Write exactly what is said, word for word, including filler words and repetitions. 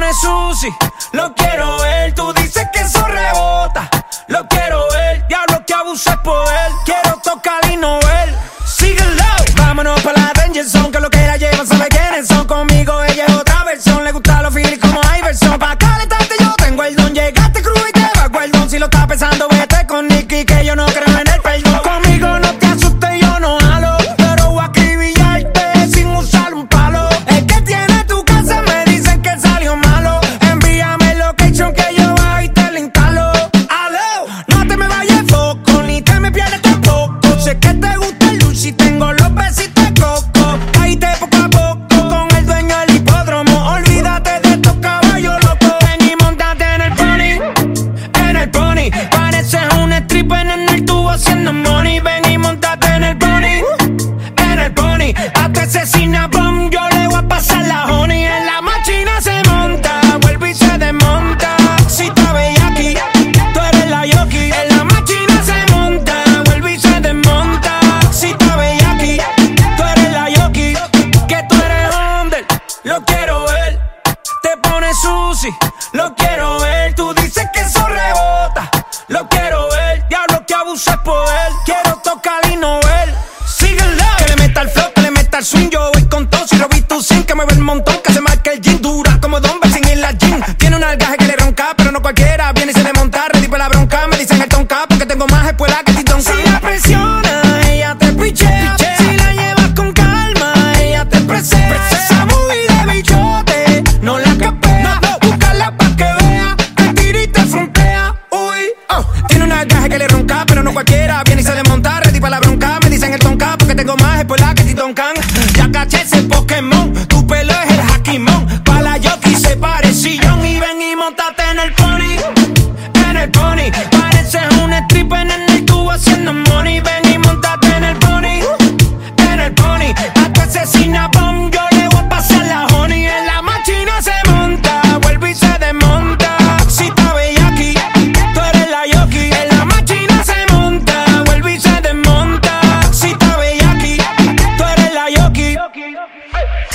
pone sushi, lo quiero ver. Tú dices que eso rebota, lo quiero ver. Diablo que abuse poder, quiero tocar y no ver. Síguelo, vámonos pa' la Danger Zone, que lo que la llevan sabe quiénes son. Conmigo ella es otra versión, le gusta los feelings como Iverson. Pa' calentarte yo tengo el don, llegaste crudo y te bajo el don. Si lo estás pensando vete con Nicky, que yo no creo en el perdón. Conmigo no te asustes, yo no jalo, pero voy a acribillarte sin usar un palo. El que tiene tu casa me dicen que salió malo. Envíame el location que yo bajo y te lo instalo. Aló, no te me vayas foco, ni te me pierdes tampoco. Sé que te gusta el luchi, tengo los besitos de coco. Caíste poco a poco con el dueño del hipódromo. Olvídate de estos caballos locos. Ven y montate en el pony, en el pony. Pareces un stripper en el tubo haciendo money. Ven y montate en el pony, en el pony. A tu asesina bomb yo le voy a pasar la honey. En la máquina se monta, vuelve y se desmonta. Si está bella aquí, tú eres la yoki. En la máquina se monta, vuelve y se desmonta. Si está bella aquí, tú eres la yoki. Que tú eres under, lo quiero ver. Te pone sushi, lo quiero ver. Tú dices que eso rebota, lo quiero ver. Diablo que abuse poder, quiero tocar y no ver. Síguelo, que le meta el flow, que le meta el swing. Yo voy con todo, si lo vi tú sin que me ve el montón. Que se marque el jean, dura como Don sin ir la jean. Tiene un algaje que le ronca, pero no cualquiera viene y se le monta. Ready pa' la bronca, me dicen el tonka, porque tengo más espuela que Titón. Si la presiona, ella te pichea. Si la llevas con calma, ella te presea. Esa movida de bichote, no la capea. Búscala pa' que vea, te tira y te frontea. Uy, oh. Tiene un algaje que le ronca, pero no cualquiera viene y se le monta. Ready pa' la bronca, me dicen el tonka, porque tengo más espuela que Titón Can. Ya caché ese Pokémon, tu pelo es el Hakimon. Pa' la Yoki se parecillón. Y ven y montate en el pony, en el pony. Pareces un stripper en el tubo haciendo money. Ven y montate en el pony, en el pony. A tu asesina bomb yo le voy a pasar la honey. En la máquina se monta, vuelve y se desmonta. Si está bella aquí, tú eres la yoki. En la máquina se monta, vuelve y se desmonta. Si está bella aquí, tú eres la yoki.